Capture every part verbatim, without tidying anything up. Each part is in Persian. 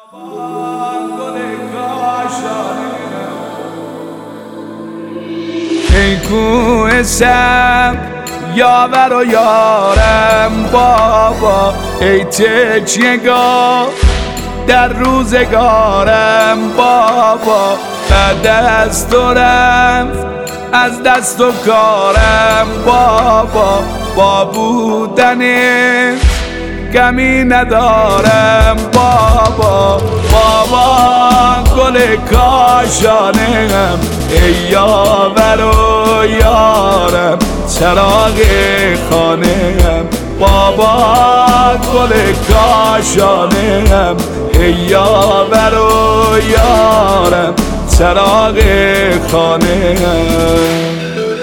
ای کوه سم یاور و یارم بابا، ای تکیه‌گاه در روزگارم بابا. بعد از تو رفت از دست و کارم بابا، با بودنت کمی ندارم بابا. بابا گل کاشانم ای یاور و یارم، چراغ خانه‌ام بابا گل کاشانم ای یاور و یارم، چراغ خانه‌ام.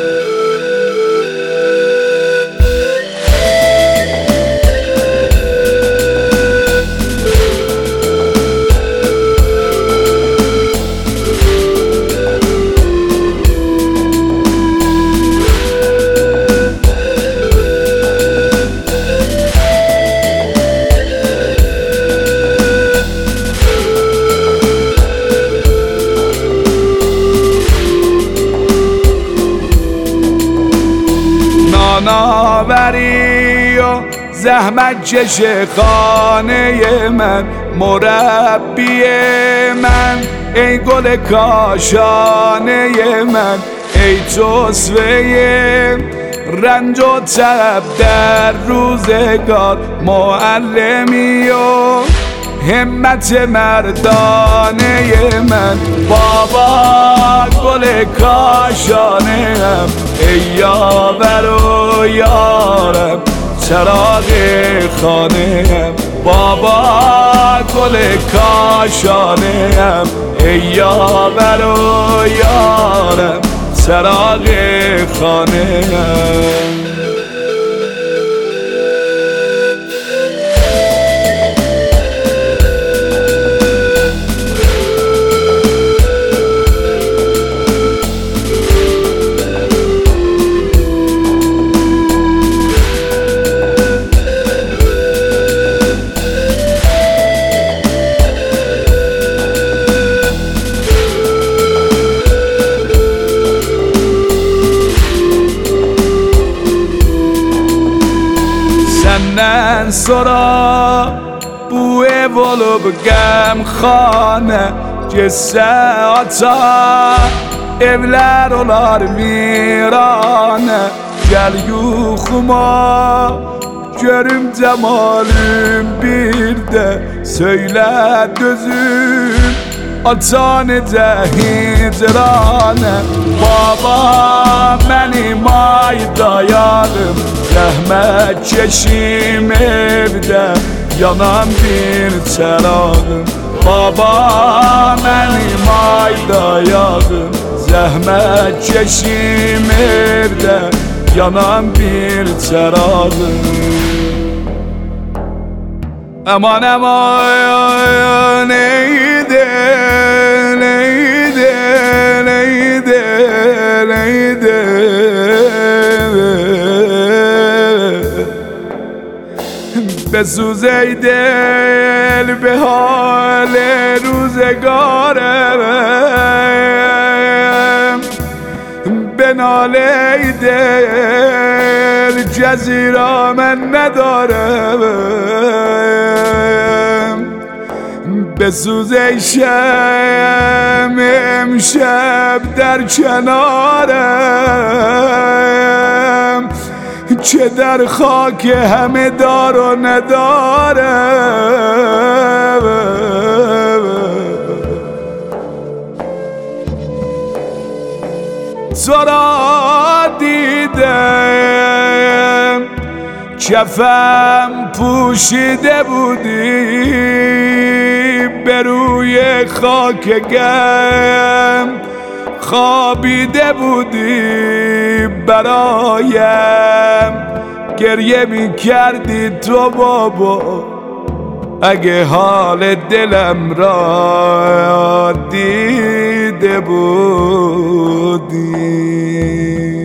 ناوری و زحمت چش خانه من، مربی من ای گل کاشانه من، ای توسوه رنج و تب در روزگار، معلمی و همت مردانه من. بابا گل کاشانم ای یاور و یارم، چراغ خانه‌ام بابا گل کاشانم ای یاور و یارم، چراغ خانه‌ام. Senden sonra bu ev olup gemkhane, Getse ata evler olar virane. Gel yuxuma görüm cemalüm bir de, Söyle dözüm ata necə hicrane. Baba mənim ayda yarım, zəhmət çeşim evdə yanan bir çərağım. Baba mənim ayda yarım, zəhmət çeşim evdə yanan bir çərağım. Aman aman neydi neydi neydi neydi, بسوز ای دل به حال روزگارم، بنال ای دل جزیره من ندارم. بسوز ای شم امشب در کنارم، چه در خاک همه دار و ندارم. تو را دیدم کفم پوشیده بودی، به روی خاک گم خوابیده بودی، برایم گریه می کردی تو بابا، اگه حال دلم را دیده بودی.